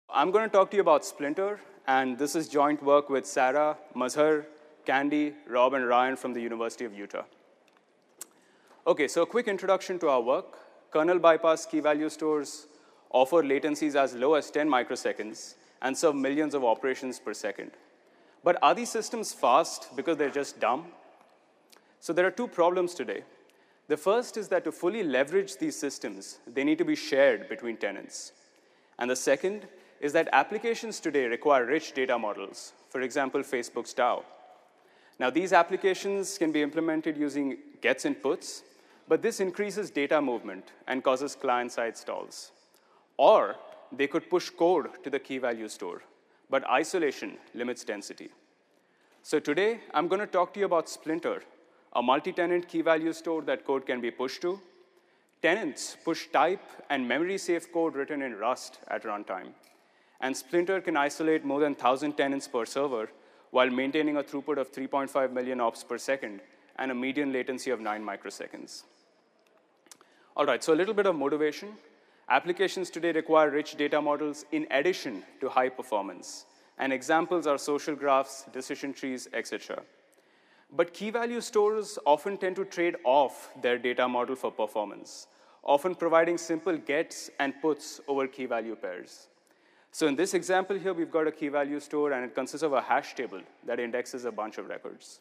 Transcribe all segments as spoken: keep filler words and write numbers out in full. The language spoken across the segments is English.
I'm going to talk to you about Splinter, and this is joint work with Sarah, Mazhar, Candy, Rob, and Ryan from the University of Utah. Okay, so a quick introduction to our work. Kernel bypass key value stores offer latencies as low as ten microseconds and serve millions of operations per second. But are these systems fast because they're just dumb? So there are two problems today. The first is that to fully leverage these systems, they need to be shared between tenants. And the second is that applications today require rich data models, for example, Facebook's DAO. Now, these applications can be implemented using gets and puts, but this increases data movement and causes client-side stalls. Or they could push code to the key value store, but isolation limits density. So today, I'm going to talk to you about Splinter, a multi-tenant key value store that code can be pushed to. Tenants push type and memory-safe code written in Rust at runtime. And Splinter can isolate more than one thousand tenants per server while maintaining a throughput of three point five million ops per second and a median latency of nine microseconds. All right, so a little bit of motivation. Applications today require rich data models in addition to high performance. And examples are social graphs, decision trees, et cetera. But key value stores often tend to trade off their data model for performance, often providing simple gets and puts over key value pairs. So in this example here, we've got a key value store, and it consists of a hash table that indexes a bunch of records.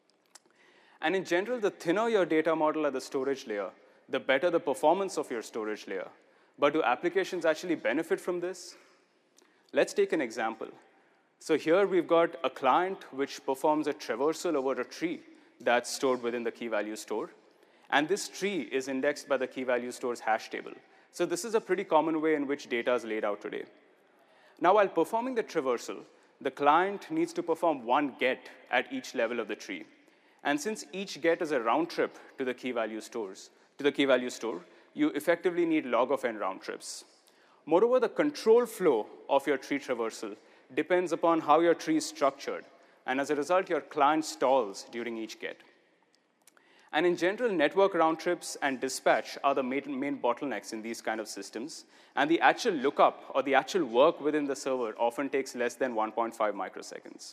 And in general, the thinner your data model at the storage layer, the better the performance of your storage layer. But do applications actually benefit from this? Let's take an example. So here we've got a client which performs a traversal over a tree that's stored within the key value store. And this tree is indexed by the key value store's hash table. So this is a pretty common way in which data is laid out today. Now, while performing the traversal, the client needs to perform one get at each level of the tree. And since each get is a round trip to the key value stores, to the key value store, you effectively need log of n round trips. Moreover, the control flow of your tree traversal depends upon how your tree is structured. And as a result, your client stalls during each get. And in general, network round trips and dispatch are the main, main bottlenecks in these kind of systems. And the actual lookup or the actual work within the server often takes less than one point five microseconds.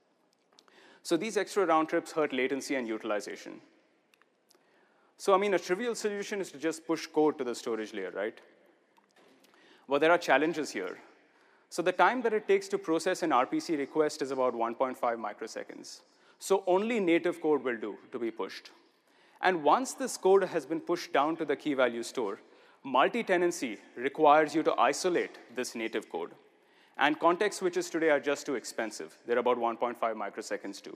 So these extra round trips hurt latency and utilization. So I mean, a trivial solution is to just push code to the storage layer, right? Well, there are challenges here. So the time that it takes to process an R P C request is about one point five microseconds. So only native code will do to be pushed. And once this code has been pushed down to the key value store, multi-tenancy requires you to isolate this native code. And context switches today are just too expensive. They're about one point five microseconds too.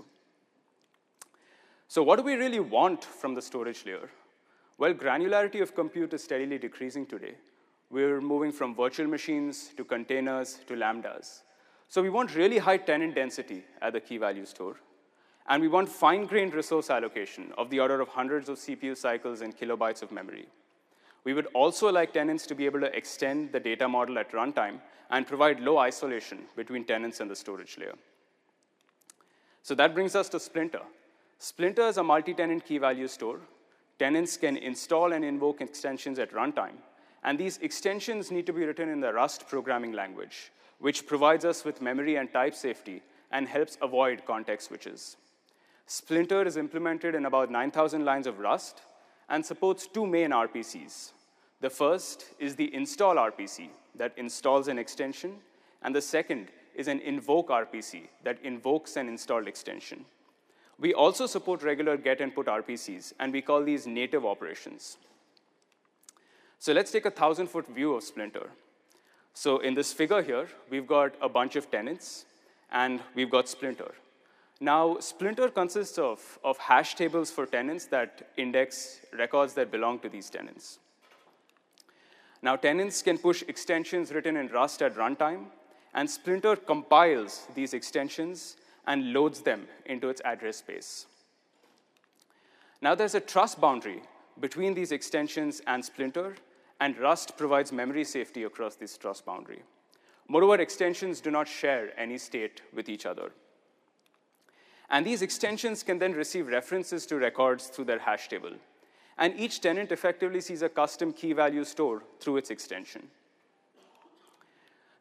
So what do we really want from the storage layer? Well, granularity of compute is steadily decreasing today. We're moving from virtual machines to containers to lambdas. So we want really high tenant density at the key value store. And we want fine-grained resource allocation of the order of hundreds of C P U cycles and kilobytes of memory. We would also like tenants to be able to extend the data model at runtime and provide low isolation between tenants and the storage layer. So that brings us to Splinter. Splinter is a multi-tenant key value store. Tenants can install and invoke extensions at runtime. And these extensions need to be written in the Rust programming language, which provides us with memory and type safety and helps avoid context switches. Splinter is implemented in about nine thousand lines of Rust and supports two main R P Cs. The first is the install R P C that installs an extension, and the second is an invoke R P C that invokes an installed extension. We also support regular get and put R P Cs, and we call these native operations. So let's take a thousand-foot view of Splinter. So in this figure here, we've got a bunch of tenants, and we've got Splinter. Now, Splinter consists of, of hash tables for tenants that index records that belong to these tenants. Now, tenants can push extensions written in Rust at runtime, and Splinter compiles these extensions and loads them into its address space. Now, there's a trust boundary between these extensions and Splinter, and Rust provides memory safety across this trust boundary. Moreover, extensions do not share any state with each other. And these extensions can then receive references to records through their hash table. And each tenant effectively sees a custom key value store through its extension.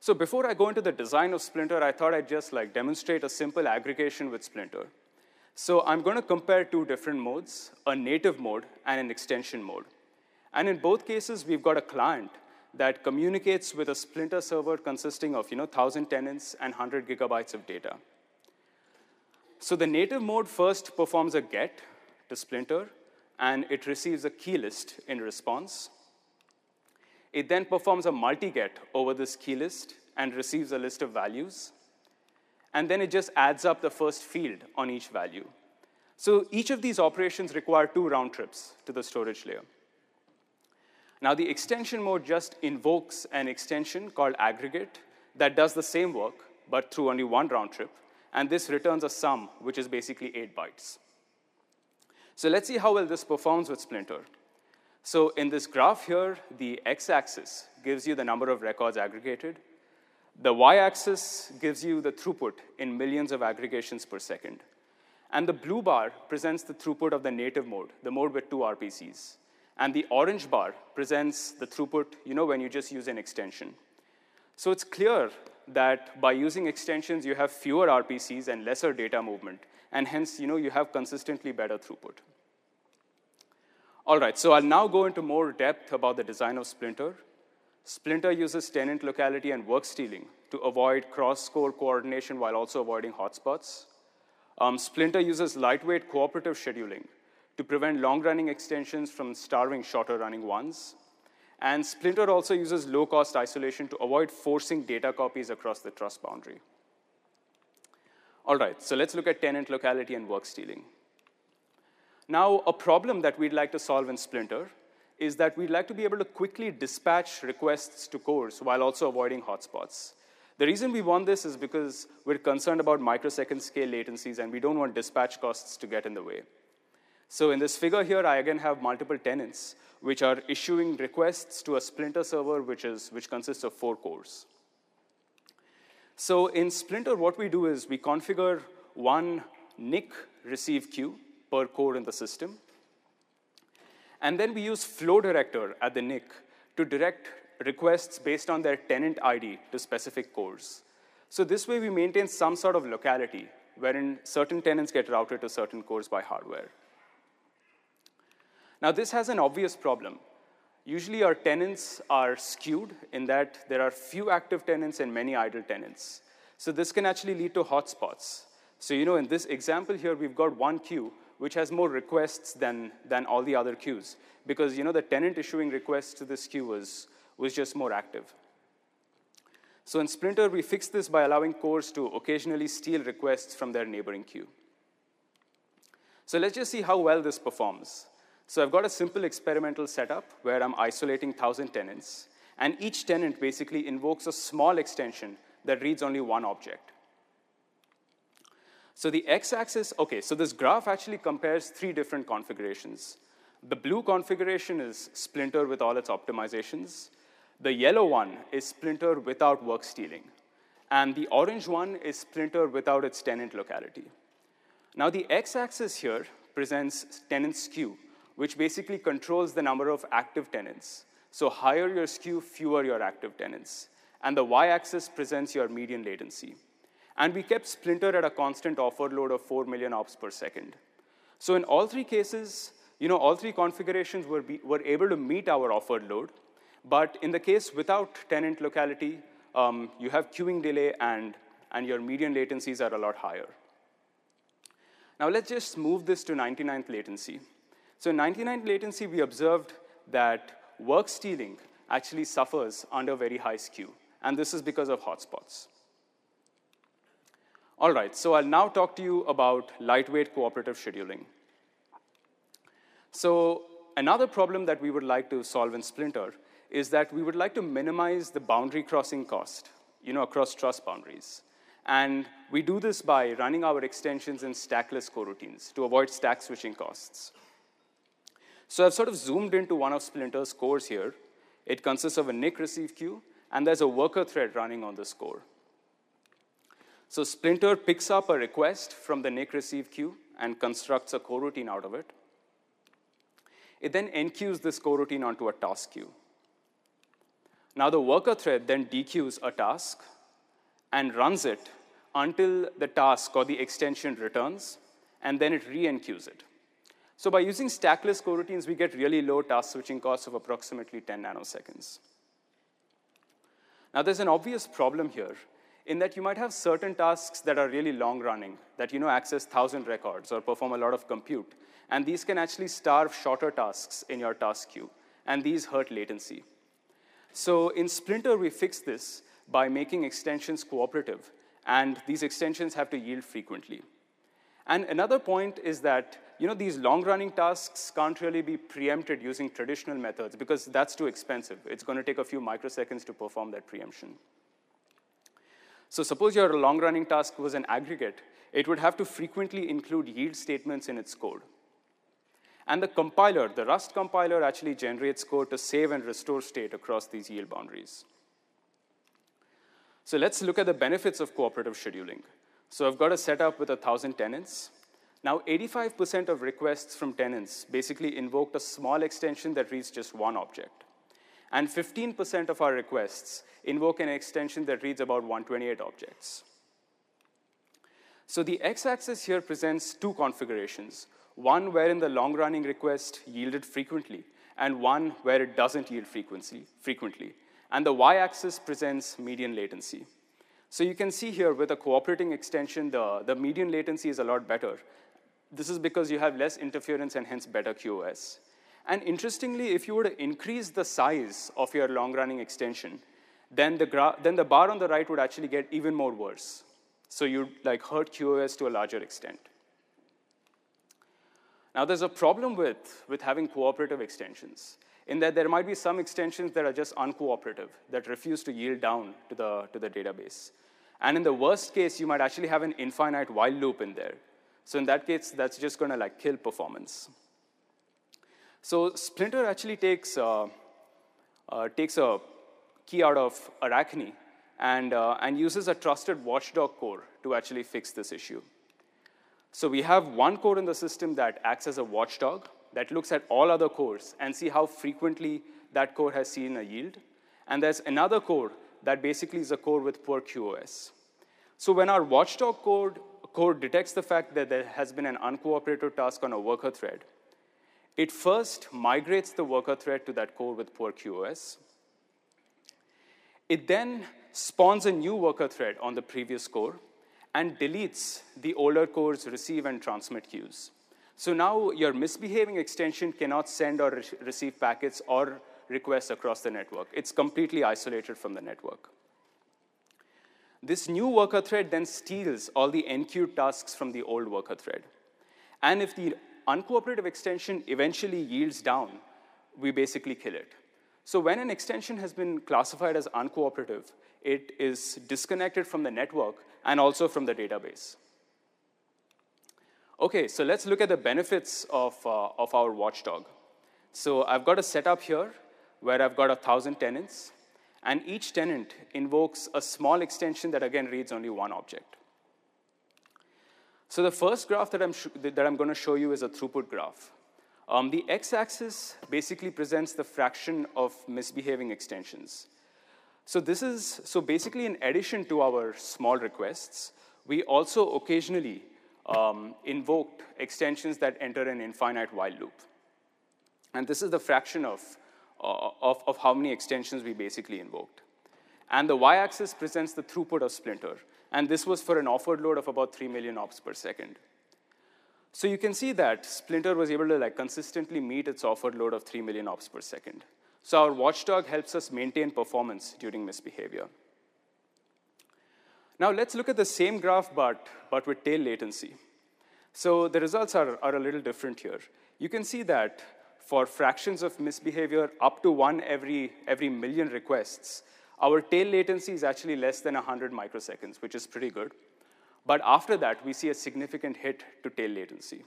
So before I go into the design of Splinter, I thought I'd just like demonstrate a simple aggregation with Splinter. So I'm going to compare two different modes, a native mode and an extension mode. And in both cases, we've got a client that communicates with a Splinter server consisting of you know, one thousand tenants and one hundred gigabytes of data. So the native mode first performs a get to Splinter, and it receives a key list in response. It then performs a multi-get over this key list and receives a list of values. And then it just adds up the first field on each value. So each of these operations require two round trips to the storage layer. Now, the extension mode just invokes an extension called aggregate that does the same work, but through only one round trip. And this returns a sum, which is basically eight bytes. So let's see how well this performs with Splinter. So in this graph here, the x-axis gives you the number of records aggregated. The y-axis gives you the throughput in millions of aggregations per second. And the blue bar presents the throughput of the native mode, the mode with two R P Cs. And the orange bar presents the throughput, you know, when you just use an extension. So it's clear that by using extensions, you have fewer R P Cs and lesser data movement, and hence, you know, you have consistently better throughput. All right, so I'll now go into more depth about the design of Splinter. Splinter uses tenant locality and work stealing to avoid cross-core coordination while also avoiding hotspots. Um, Splinter uses lightweight cooperative scheduling to prevent long-running extensions from starving shorter-running ones. And Splinter also uses low-cost isolation to avoid forcing data copies across the trust boundary. All right, so let's look at tenant locality and work stealing. Now, a problem that we'd like to solve in Splinter is that we'd like to be able to quickly dispatch requests to cores while also avoiding hotspots. The reason we want this is because we're concerned about microsecond scale latencies, and we don't want dispatch costs to get in the way. So in this figure here, I again have multiple tenants which are issuing requests to a Splinter server which, is, which consists of four cores. So in Splinter, what we do is we configure one N I C receive queue per core in the system. And then we use flow director at the N I C to direct requests based on their tenant I D to specific cores. So this way, we maintain some sort of locality wherein certain tenants get routed to certain cores by hardware. Now, this has an obvious problem. Usually, our tenants are skewed in that there are few active tenants and many idle tenants. So this can actually lead to hotspots. So you know, in this example here, we've got one queue which has more requests than, than all the other queues, because you know, the tenant issuing requests to this queue was, was just more active. So in Splinter, we fix this by allowing cores to occasionally steal requests from their neighboring queue. So let's just see how well this performs. So I've got a simple experimental setup where I'm isolating one thousand tenants, and each tenant basically invokes a small extension that reads only one object. So the x-axis, okay, so this graph actually compares three different configurations. The blue configuration is Splinter with all its optimizations. The yellow one is Splinter without work stealing. And the orange one is Splinter without its tenant locality. Now the x-axis here presents tenant skew, which basically controls the number of active tenants. So higher your skew, fewer your active tenants. And the y-axis presents your median latency. And we kept Splinter at a constant offer load of four million ops per second. So in all three cases, you know, all three configurations were, be, were able to meet our offered load. But in the case without tenant locality, um, you have queuing delay, and, and your median latencies are a lot higher. Now let's just move this to ninety-ninth latency. So in ninety-ninth latency, we observed that work stealing actually suffers under very high skew. And this is because of hotspots. All right, so I'll now talk to you about lightweight cooperative scheduling. So another problem that we would like to solve in Splinter is that we would like to minimize the boundary crossing cost, you know, across trust boundaries. And we do this by running our extensions in stackless coroutines to avoid stack switching costs. So I've sort of zoomed into one of Splinter's cores here. It consists of a N I C receive queue, and there's a worker thread running on this core. So Splinter picks up a request from the N I C receive queue and constructs a coroutine out of it. It then enqueues this coroutine onto a task queue. Now the worker thread then dequeues a task and runs it until the task or the extension returns, and then it re-enqueues it. So by using stackless coroutines, we get really low task switching costs of approximately ten nanoseconds. Now there's an obvious problem here in that you might have certain tasks that are really long running, that you know access one thousand records or perform a lot of compute, and these can actually starve shorter tasks in your task queue, and these hurt latency. So in Splinter, we fixed this by making extensions cooperative, and these extensions have to yield frequently. And another point is that you know, these long-running tasks can't really be preempted using traditional methods because that's too expensive. It's going to take a few microseconds to perform that preemption. So suppose your long-running task was an aggregate. It would have to frequently include yield statements in its code. And the compiler, the Rust compiler, actually generates code to save and restore state across these yield boundaries. So let's look at the benefits of cooperative scheduling. So I've got a setup with one thousand tenants. Now, eighty-five percent of requests from tenants basically invoked a small extension that reads just one object. And fifteen percent of our requests invoke an extension that reads about one hundred twenty-eight objects. So the x-axis here presents two configurations, one wherein the long-running request yielded frequently, and one where it doesn't yield frequency, frequently. And the y-axis presents median latency. So you can see here with a cooperating extension, the, the median latency is a lot better. This is because you have less interference and hence better Q O S. And interestingly, if you were to increase the size of your long-running extension, then the, gra then the bar on the right would actually get even more worse. So you'd like hurt Q O S to a larger extent. Now there's a problem with, with having cooperative extensions, in that there might be some extensions that are just uncooperative, that refuse to yield down to the, to the database. And in the worst case, you might actually have an infinite while loop in there. So in that case, that's just going to like kill performance. So Splinter actually takes, uh, uh, takes a key out of Arachne and, uh, and uses a trusted watchdog core to actually fix this issue. So we have one core in the system that acts as a watchdog that looks at all other cores and see how frequently that core has seen a yield. And there's another core that basically is a core with poor Q O S. So when our watchdog code, core detects the fact that there has been an uncooperative task on a worker thread, it first migrates the worker thread to that core with poor Q O S. It then spawns a new worker thread on the previous core and deletes the older core's receive and transmit queues. So now your misbehaving extension cannot send or re receive packets or requests across the network. It's completely isolated from the network. This new worker thread then steals all the enqueued tasks from the old worker thread. And if the uncooperative extension eventually yields down, we basically kill it. So when an extension has been classified as uncooperative, it is disconnected from the network and also from the database. Okay, so let's look at the benefits of, uh, of our watchdog. So I've got a setup here where I've got one thousand tenants, and each tenant invokes a small extension that, again, reads only one object. So the first graph that I'm, that I'm going to show you is a throughput graph. Um, the x-axis basically presents the fraction of misbehaving extensions. So this is, so basically in addition to our small requests, we also occasionally um, invoked extensions that enter an infinite while loop. And this is the fraction of, uh, of, of how many extensions we basically invoked. And the y-axis presents the throughput of Splinter. And this was for an offered load of about three million ops per second. So you can see that Splinter was able to like consistently meet its offered load of three million ops per second. So our watchdog helps us maintain performance during misbehavior. Now let's look at the same graph, but, but with tail latency. So the results are, are a little different here. You can see that for fractions of misbehavior up to one every, every million requests, our tail latency is actually less than one hundred microseconds, which is pretty good. But after that, we see a significant hit to tail latency.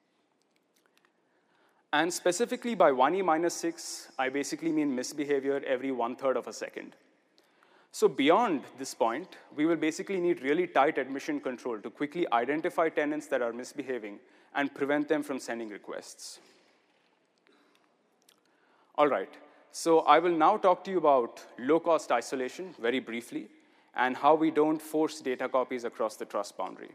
And specifically by one e minus six, I basically mean misbehavior every one-third of a second. So beyond this point, we will basically need really tight admission control to quickly identify tenants that are misbehaving and prevent them from sending requests. All right, So I will now talk to you about low-cost isolation very briefly and how we don't force data copies across the trust boundary.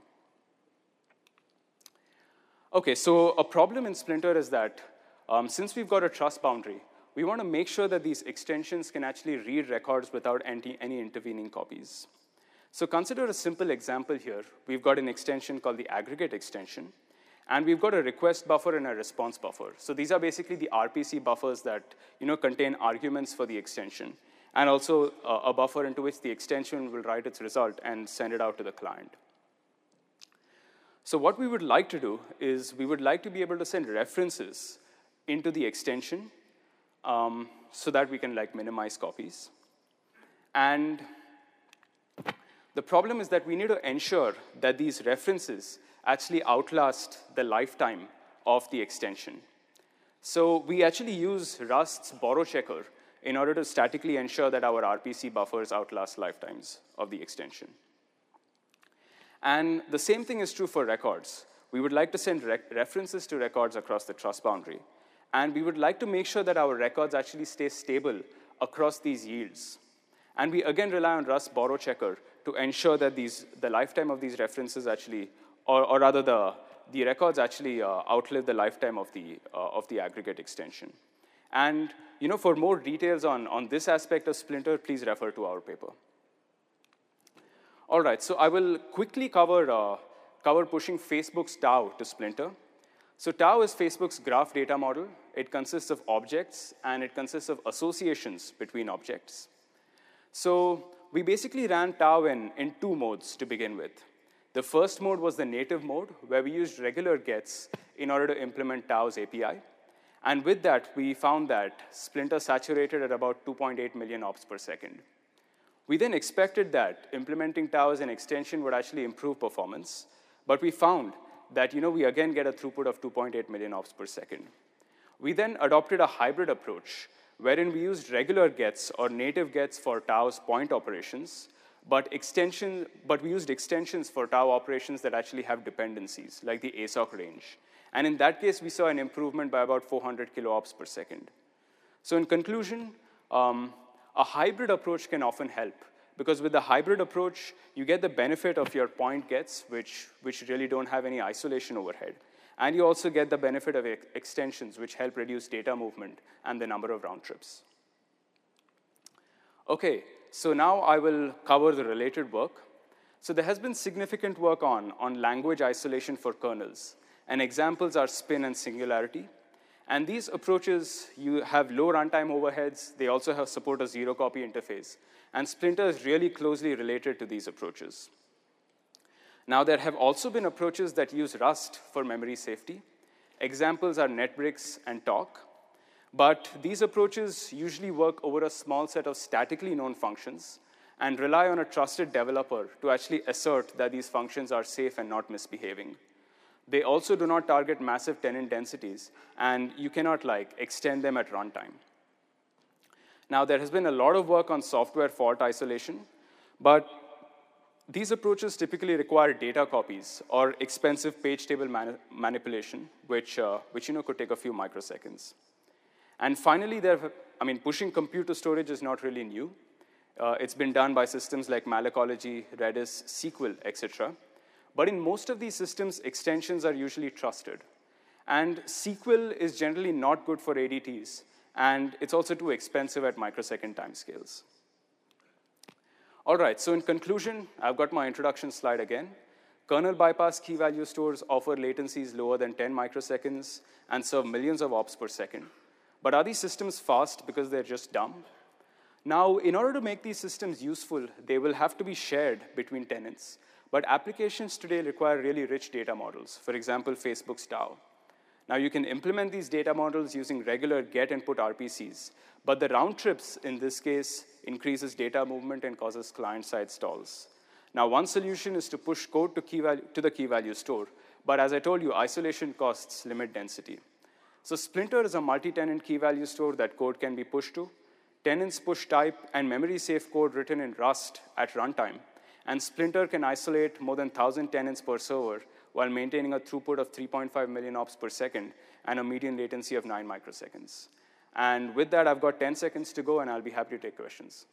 OK, so a problem in Splinter is that um, since we've got a trust boundary, we want to make sure that these extensions can actually read records without any, any intervening copies. So consider a simple example here. We've got an extension called the aggregate extension. And we've got a request buffer and a response buffer. So these are basically the R P C buffers that you know, contain arguments for the extension, and also uh, a buffer into which the extension will write its result and send it out to the client. So what we would like to do is we would like to be able to send references into the extension um, so that we can like minimize copies. And the problem is that we need to ensure that these references actually outlast the lifetime of the extension. So we actually use Rust's borrow checker in order to statically ensure that our R P C buffers outlast lifetimes of the extension. And the same thing is true for records. We would like to send re references to records across the trust boundary. And we would like to make sure that our records actually stay stable across these yields. And we again rely on Rust's borrow checker to ensure that these, the lifetime of these references actually Or, or rather, the, the records actually uh, outlive the lifetime of the, uh, of the aggregate extension. And you know, for more details on, on this aspect of Splinter, please refer to our paper. All right, so I will quickly cover, uh, cover pushing Facebook's Tau to Splinter. So Tau is Facebook's graph data model. It consists of objects, and it consists of associations between objects. So we basically ran Tau in, in two modes to begin with. The first mode was the native mode, where we used regular gets in order to implement Tau's A P I. And with that, we found that Splinter saturated at about two point eight million ops per second. We then expected that implementing Tau as an extension would actually improve performance. But we found that you know, we again get a throughput of two point eight million ops per second. We then adopted a hybrid approach, wherein we used regular gets or native gets for Tau's point operations, But, extension, but we used extensions for Tau operations that actually have dependencies, like the A S O C range. And in that case, we saw an improvement by about four hundred kiloops per second. So in conclusion, um, a hybrid approach can often help, because with the hybrid approach, you get the benefit of your point gets, which, which really don't have any isolation overhead. And you also get the benefit of ex extensions, which help reduce data movement and the number of round trips. OK. So now I will cover the related work. So there has been significant work on, on language isolation for kernels. And examples are Spin and Singularity. And these approaches, you have low runtime overheads. They also have support a zero-copy interface. And Splinter is really closely related to these approaches. Now, there have also been approaches that use Rust for memory safety. Examples are NetBricks and Talk. But these approaches usually work over a small set of statically known functions and rely on a trusted developer to actually assert that these functions are safe and not misbehaving. They also do not target massive tenant densities, and you cannot like extend them at runtime. Now, there has been a lot of work on software fault isolation, but these approaches typically require data copies or expensive page table mani manipulation, which, uh, which you know, could take a few microseconds. And finally, there have, I mean, pushing compute to storage is not really new. Uh, it's been done by systems like Malacology, Redis, S Q L, et cetera. But in most of these systems, extensions are usually trusted. And S Q L is generally not good for A D Ts. And it's also too expensive at microsecond timescales. All right, so in conclusion, I've got my introduction slide again. Kernel bypass key value stores offer latencies lower than ten microseconds and serve millions of ops per second. But are these systems fast because they're just dumb? Now, in order to make these systems useful, they will have to be shared between tenants. But applications today require really rich data models, for example, Facebook's Tau. Now, you can implement these data models using regular get and put R P Cs. But the round trips, in this case, increases data movement and causes client-side stalls. Now, one solution is to push code to, key value, to the key value store. But as I told you, isolation costs limit density. So Splinter is a multi-tenant key value store that code can be pushed to. Tenants push type and memory-safe code written in Rust at runtime. And Splinter can isolate more than one thousand tenants per server while maintaining a throughput of three point five million ops per second and a median latency of nine microseconds. And with that, I've got ten seconds to go, and I'll be happy to take questions.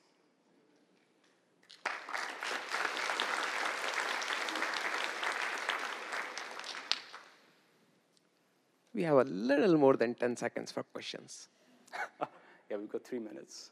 We have a little more than ten seconds for questions. Yeah, we've got three minutes.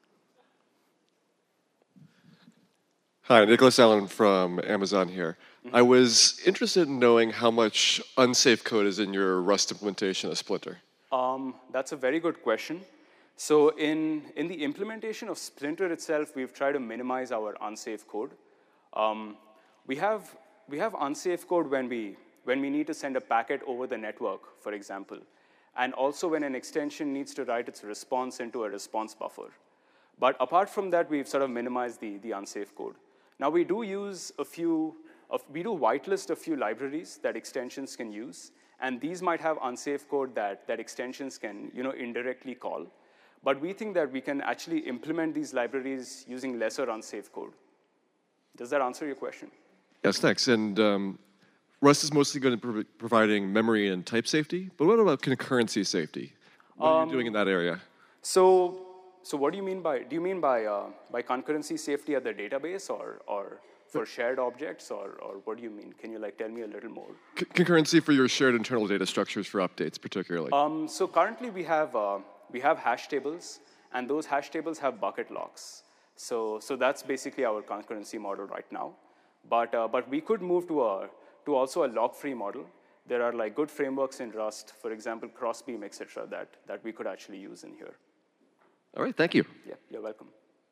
Hi, Nicholas Allen from Amazon here. Mm-hmm. I was interested in knowing how much unsafe code is in your Rust implementation of Splinter. Um, that's a very good question. So in, in the implementation of Splinter itself, we've tried to minimize our unsafe code. Um, we have, we have unsafe code when we, when we need to send a packet over the network, for example, and also when an extension needs to write its response into a response buffer. But apart from that, we've sort of minimized the, the unsafe code. Now, we do use a few, of, we do whitelist a few libraries that extensions can use, and these might have unsafe code that, that extensions can, you know, indirectly call. But we think that we can actually implement these libraries using lesser unsafe code. Does that answer your question? Yes, thanks. And um, Rust is mostly going to be providing memory and type safety, but what about concurrency safety? What um, are you doing in that area? So, so what do you mean by, do you mean by, uh, by concurrency safety at the database, or, or for shared objects, or, or what do you mean? Can you like tell me a little more? C concurrency for your shared internal data structures for updates, particularly. Um, so currently we have, uh, we have hash tables, and those hash tables have bucket locks. So, so that's basically our concurrency model right now. But, uh, but we could move to, a, to also a lock-free model. There are like good frameworks in Rust, for example, Crossbeam, et cetera, that, that we could actually use in here. All right, thank you. Yeah, you're welcome.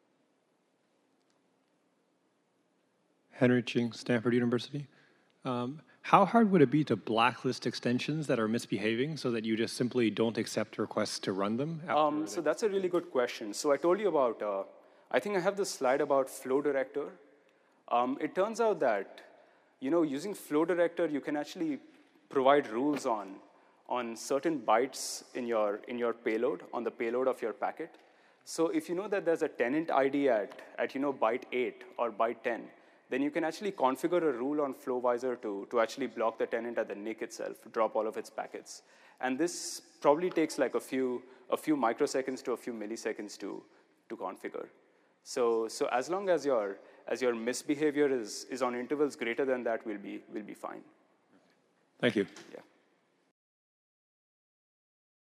Henry Ching, Stanford University. Um, how hard would it be to blacklist extensions that are misbehaving so that you just simply don't accept requests to run them? Um, so that's a really good question. So I told you about, uh, I think I have this slide about flow director. Um, it turns out that, you know, using flow director, you can actually provide rules on, on certain bytes in your, in your payload, on the payload of your packet. So if you know that there's a tenant I D at, at you know, byte eight or byte ten, then you can actually configure a rule on FlowVisor to, to actually block the tenant at the N I C itself, drop all of its packets. And this probably takes like a few, a few microseconds to a few milliseconds to, to configure. So, so as long as your, as your misbehavior is, is on intervals greater than that, we'll be, we'll be fine. Thank you. Yeah.